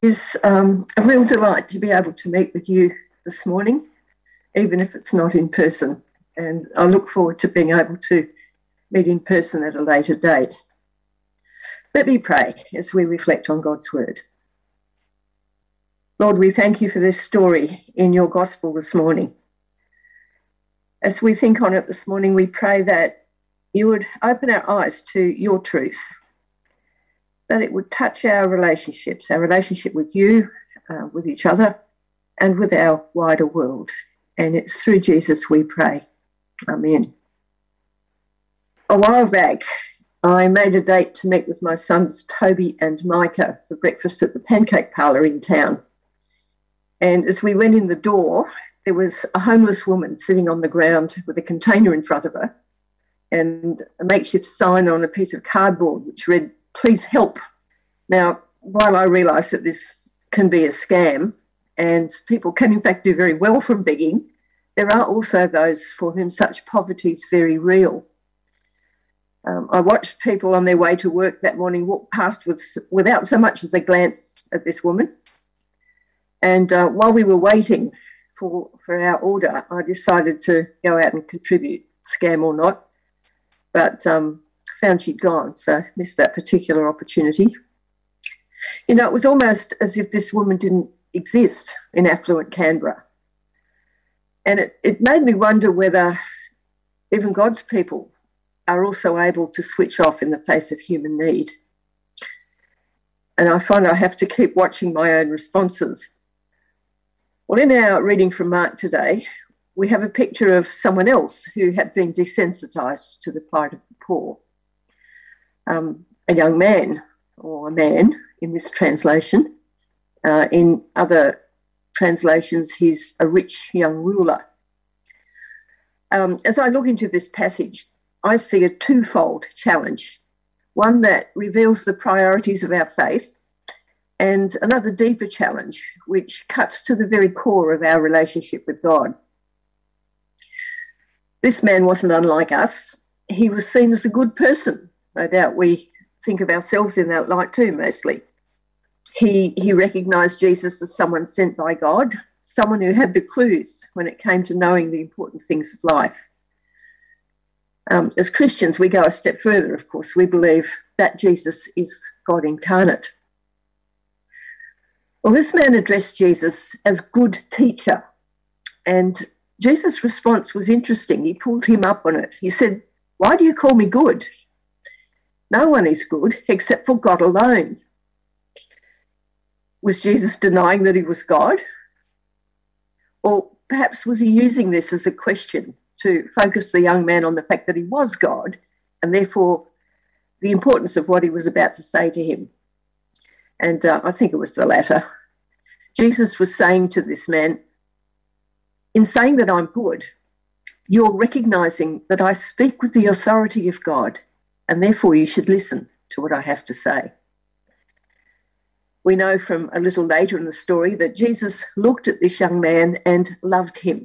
It's a real delight to be able to meet with you this morning, even if it's not in person. And I look forward to being able to meet in person at a later date. Let me pray as we reflect on God's word. Lord, we thank you for this story in your gospel this morning. As we think on it this morning, we pray that you would open our eyes to your truth, that it would touch our relationships, our relationship with you, with each other, and with our wider world. And it's through Jesus we pray. Amen. A while back, I made a date to meet with my sons Toby and Micah for breakfast at the Pancake Parlour in town. And as we went in the door, there was a homeless woman sitting on the ground with a container in front of her and a makeshift sign on a piece of cardboard which read, "Please help." Now, while I realise that this can be a scam and people can in fact do very well from begging, there are also those for whom such poverty is very real. I watched people on their way to work that morning walk past without so much as a glance at this woman. And while we were waiting for our order, I decided to go out and contribute, scam or not, but found she'd gone, so missed that particular opportunity. You know, it was almost as if this woman didn't exist in affluent Canberra. And it made me wonder whether even God's people are also able to switch off in the face of human need. And I find I have to keep watching my own responses. Well, in our reading from Mark today, we have a picture of someone else who had been desensitised to the plight of the poor. A young man, or a man in this translation. In other translations, he's a rich young ruler. As I look into this passage, I see a twofold challenge, one that reveals the priorities of our faith, and another deeper challenge, which cuts to the very core of our relationship with God. This man wasn't unlike us. He was seen as a good person. No doubt we think of ourselves in that light too, mostly. He recognised Jesus as someone sent by God, someone who had the clues when it came to knowing the important things of life. As Christians, we go a step further, of course. We believe that Jesus is God incarnate. Well, this man addressed Jesus as good teacher, and Jesus' response was interesting. He pulled him up on it. He said, "Why do you call me good? No one is good except for God alone." Was Jesus denying that he was God? Or perhaps was he using this as a question to focus the young man on the fact that he was God and therefore the importance of what he was about to say to him? And I think it was the latter. Jesus was saying to this man, in saying that I'm good, you're recognising that I speak with the authority of God, and therefore you should listen to what I have to say. We know from a little later in the story that Jesus looked at this young man and loved him.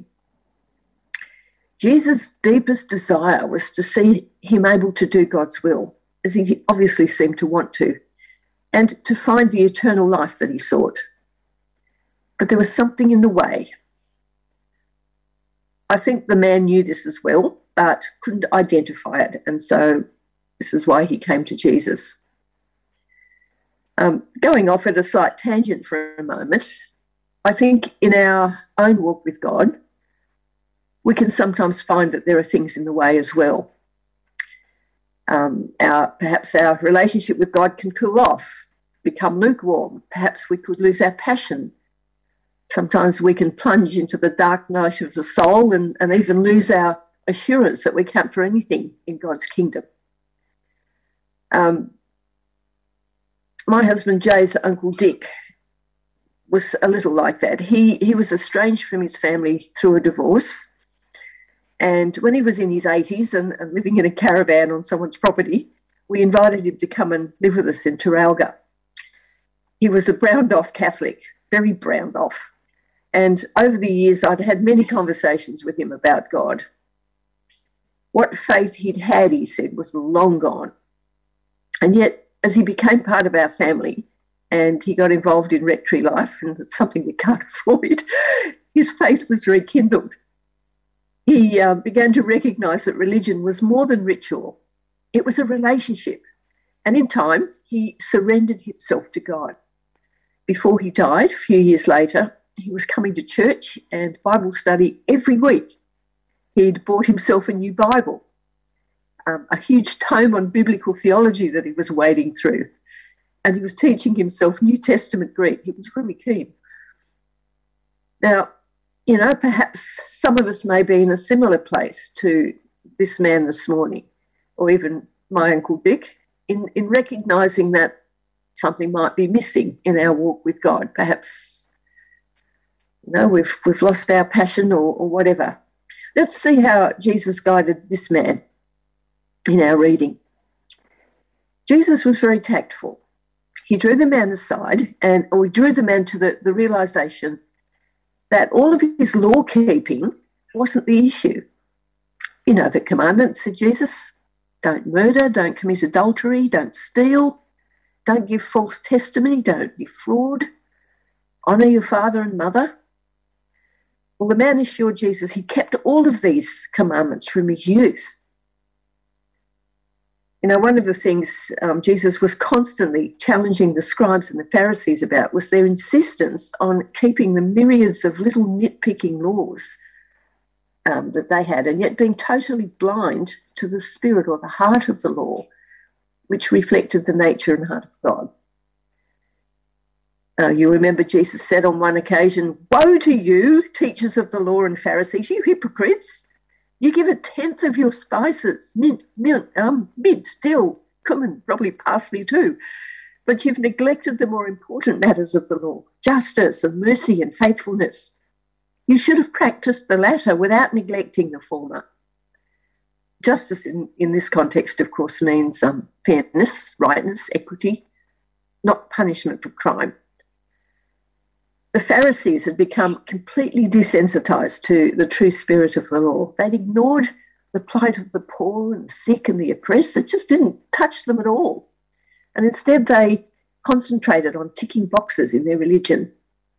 Jesus' deepest desire was to see him able to do God's will, as he obviously seemed to want to, and to find the eternal life that he sought. But there was something in the way. I think the man knew this as well, but couldn't identify it, and so this is why he came to Jesus. Going off at a slight tangent for a moment, I think in our own walk with God, we can sometimes find that there are things in the way as well. Perhaps our relationship with God can cool off, become lukewarm. Perhaps we could lose our passion. Sometimes we can plunge into the dark night of the soul and even lose our assurance that we count for anything in God's kingdom. My husband Jay's Uncle Dick was a little like that. He was estranged from his family through a divorce. And when he was in his 80s and living in a caravan on someone's property, we invited him to come and live with us in Teralga. He was a browned-off Catholic, very browned off. And over the years, I'd had many conversations with him about God. What faith he'd had, he said, was long gone. And yet, as he became part of our family, and he got involved in rectory life, and it's something we can't avoid. His faith was rekindled. He began to recognise that religion was more than ritual. It was a relationship. And in time, he surrendered himself to God. Before he died, a few years later, he was coming to church and Bible study every week. He'd bought himself a new Bible, a huge tome on biblical theology that he was wading through. And he was teaching himself New Testament Greek. He was really keen. Now, you know, perhaps some of us may be in a similar place to this man this morning, or even my Uncle Dick, in recognising that something might be missing in our walk with God. Perhaps, you know, we've lost our passion or whatever. Let's see how Jesus guided this man in our reading. Jesus was very tactful. He drew the man aside, or he drew the man to the realisation that all of his law keeping wasn't the issue. You know, the commandments, said Jesus: don't murder, don't commit adultery, don't steal, don't give false testimony, don't defraud, honour your father and mother. Well, the man assured Jesus he kept all of these commandments from his youth. You know, one of the things Jesus was constantly challenging the scribes and the Pharisees about was their insistence on keeping the myriads of little nitpicking laws that they had, and yet being totally blind to the spirit or the heart of the law, which reflected the nature and heart of God. You remember Jesus said on one occasion, "Woe to you, teachers of the law and Pharisees, you hypocrites! You give 1/10 of your spices, mint, dill, cumin, probably parsley too, but you've neglected the more important matters of the law, justice and mercy and faithfulness. You should have practiced the latter without neglecting the former." Justice in this context, of course, means fairness, rightness, equity, not punishment for crime. The Pharisees had become completely desensitised to the true spirit of the law. They'd ignored the plight of the poor and sick and the oppressed. It just didn't touch them at all. And instead they concentrated on ticking boxes in their religion.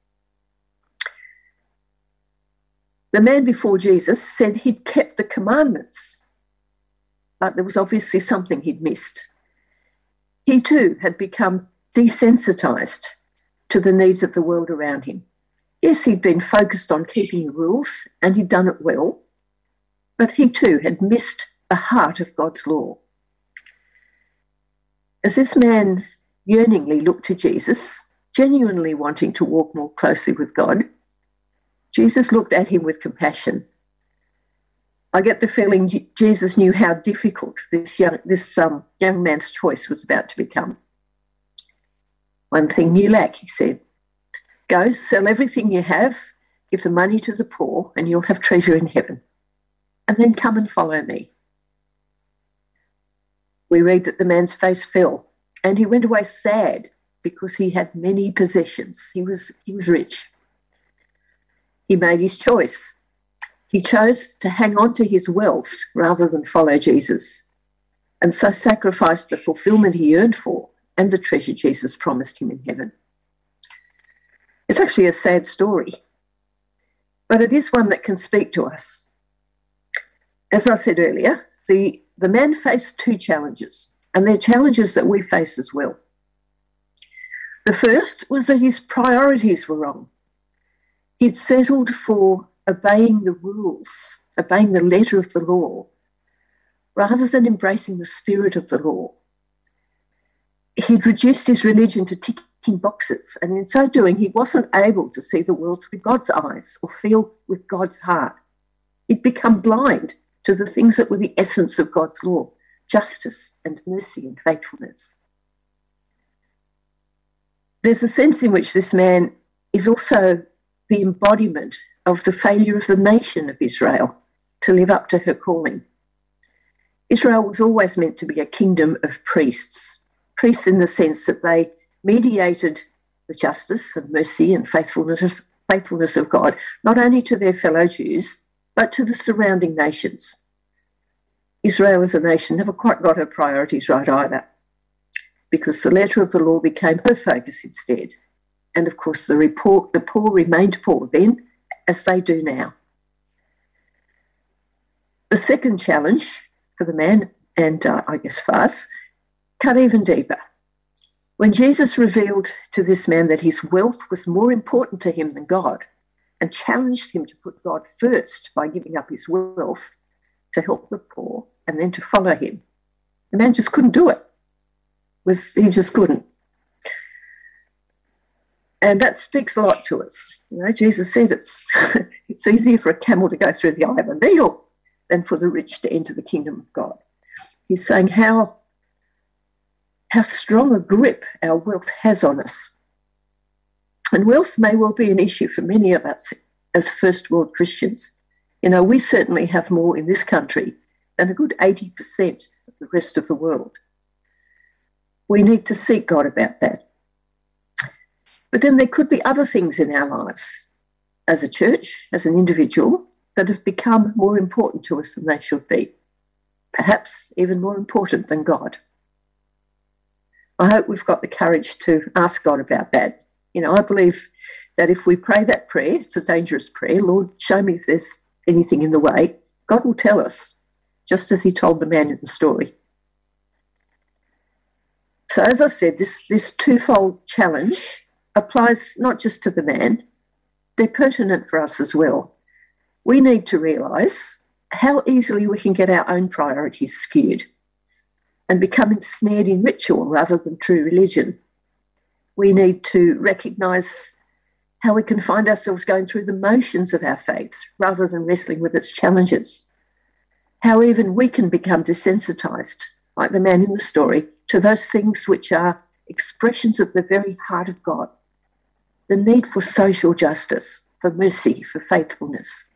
The man before Jesus said he'd kept the commandments, but there was obviously something he'd missed. He too had become desensitised to the needs of the world around him. Yes, he'd been focused on keeping the rules, and he'd done it well, but he too had missed the heart of God's law. As this man yearningly looked to Jesus, genuinely wanting to walk more closely with God, Jesus looked at him with compassion. I get the feeling Jesus knew how difficult this young man's choice was about to become. "One thing you lack," he said. "Go, sell everything you have, give the money to the poor, and you'll have treasure in heaven. And then come and follow me." We read that the man's face fell, and he went away sad because he had many possessions. He was rich. He made his choice. He chose to hang on to his wealth rather than follow Jesus, and so sacrificed the fulfillment he yearned for and the treasure Jesus promised him in heaven. It's actually a sad story, but it is one that can speak to us. As I said earlier, the man faced two challenges, and they're challenges that we face as well. The first was that his priorities were wrong. He'd settled for obeying the rules, obeying the letter of the law, rather than embracing the spirit of the law. He'd reduced his religion to ticking boxes, and in so doing, he wasn't able to see the world through God's eyes or feel with God's heart. He'd become blind to the things that were the essence of God's law: justice and mercy and faithfulness. There's a sense in which this man is also the embodiment of the failure of the nation of Israel to live up to her calling. Israel was always meant to be a kingdom of priests in the sense that they mediated the justice and mercy and faithfulness of God, not only to their fellow Jews, but to the surrounding nations. Israel as a nation never quite got her priorities right either. because the letter of the law became her focus instead. And of course, the poor remained poor then, as they do now. The second challenge for the man, and I guess for us, cut even deeper. When Jesus revealed to this man that his wealth was more important to him than God, and challenged him to put God first by giving up his wealth to help the poor and then to follow him, the man just couldn't do it. He just couldn't. And that speaks a lot to us. You know, Jesus said it's easier for a camel to go through the eye of a needle than for the rich to enter the kingdom of God. He's saying how strong a grip our wealth has on us. And wealth may well be an issue for many of us as first world Christians. You know, we certainly have more in this country than a good 80% of the rest of the world. We need to seek God about that. But then there could be other things in our lives as a church, as an individual, that have become more important to us than they should be. Perhaps even more important than God. I hope we've got the courage to ask God about that. You know, I believe that if we pray that prayer, it's a dangerous prayer, Lord, show me if there's anything in the way, God will tell us, just as he told the man in the story. So as I said, this twofold challenge applies not just to the man, they're pertinent for us as well. We need to realise how easily we can get our own priorities skewed and become ensnared in ritual rather than true religion. We need to recognise how we can find ourselves going through the motions of our faith rather than wrestling with its challenges. How even we can become desensitised, like the man in the story, to those things which are expressions of the very heart of God. The need for social justice, for mercy, for faithfulness.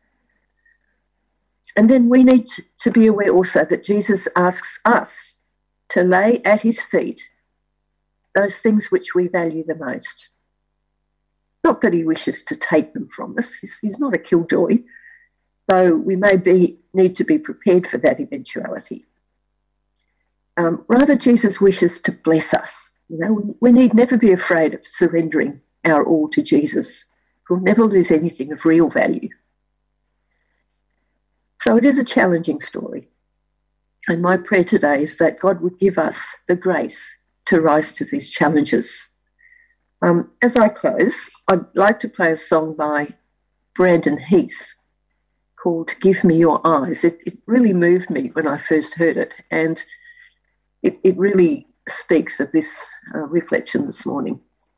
And then we need to be aware also that Jesus asks us to lay at his feet those things which we value the most. Not that he wishes to take them from us. He's not a killjoy, though we may need to be prepared for that eventuality. Rather, Jesus wishes to bless us. You know, we need never be afraid of surrendering our all to Jesus. We'll never lose anything of real value. So it is a challenging story. And my prayer today is that God would give us the grace to rise to these challenges. As I close, I'd like to play a song by Brandon Heath called Give Me Your Eyes. It really moved me when I first heard it, and it really speaks of this reflection this morning.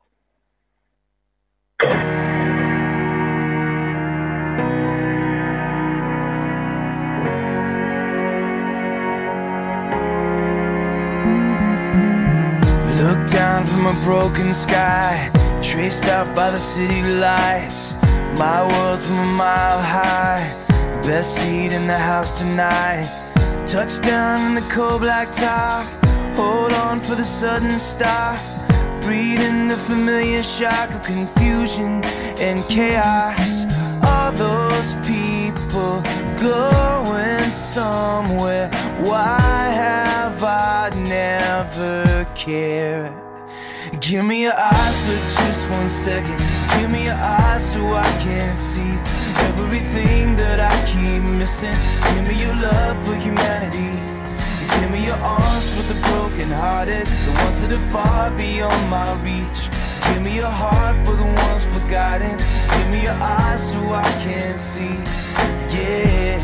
Look down from a broken sky, traced out by the city lights. My world from a mile high, best seat in the house tonight. Touchdown in the cold black top, hold on for the sudden stop. Breathe in the familiar shock of confusion and chaos. All those people going somewhere, why have I never cared? Give me your eyes for just 1 second. Give me your eyes so I can see everything that I keep missing. Give me your love for humanity. Give me your arms for the broken hearted, the ones that are far beyond my reach. Give me your heart for the ones forgotten. Give me your eyes so I can see. Yeah,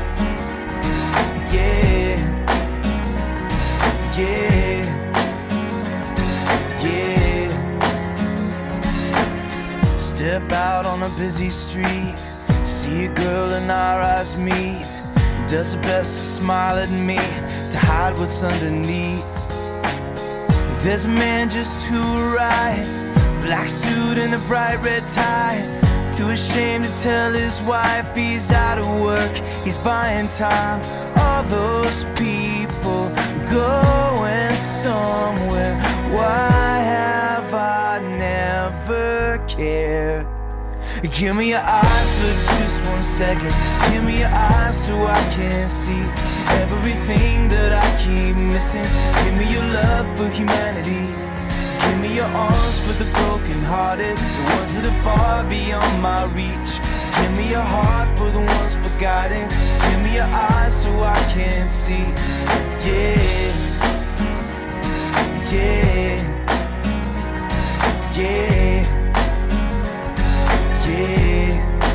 yeah, yeah, yeah. Step out on a busy street, see a girl and our eyes meet. Does her best to smile at me, to hide what's underneath. There's a man just to her right, black suit and a bright red tie. Too ashamed to tell his wife he's out of work, he's buying time. All those people going somewhere, why have I never cared? Give me your eyes for just 1 second. Give me your eyes so I can see everything that I keep missing. Give me your love for humanity. Give me your arms for the broken-hearted, the ones that are far beyond my reach. Give me your heart for the ones forgotten. Give me your eyes so I can see. Yeah, yeah, yeah, yeah.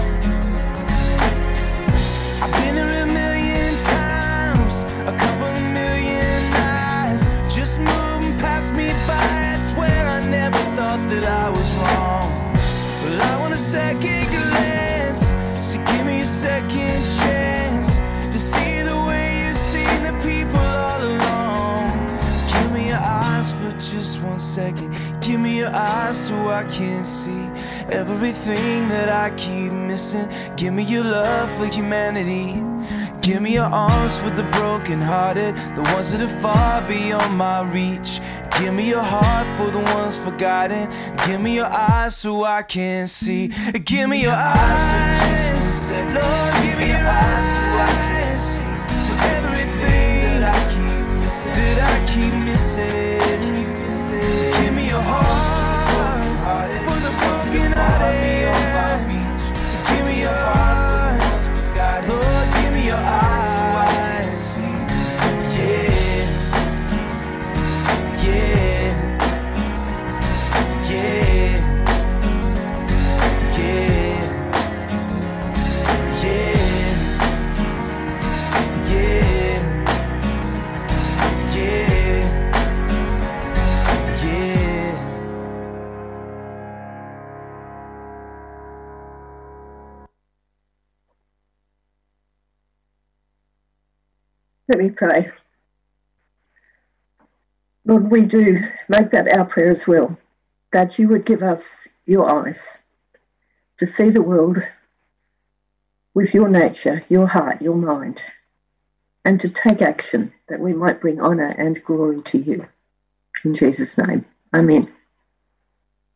I've been here a million times, a couple of million eyes just moving past me by. I swear I never thought that I was wrong. Well, I want a second glance, so give me a second chance to see the way you've seen the people all along. Give me your eyes for just 1 second. Give me your eyes so I can see everything that I keep missing. Give me your love for humanity. Give me your arms for the broken-hearted, the ones that are far beyond my reach. Give me your heart for the ones forgotten. Give me your eyes so I can see. Give me your eyes, Lord, give me your eyes so I can see everything that I keep missing. Give me your heart for the broken-hearted. Give me your heart, Lord, give me your eyes so I can see. Yeah, yeah, yeah, yeah, yeah, yeah, yeah, yeah. Let me pray. Lord, we do make that our prayer as well, that you would give us your eyes to see the world with your nature, your heart, your mind, and to take action that we might bring honour and glory to you. In Jesus' name, amen.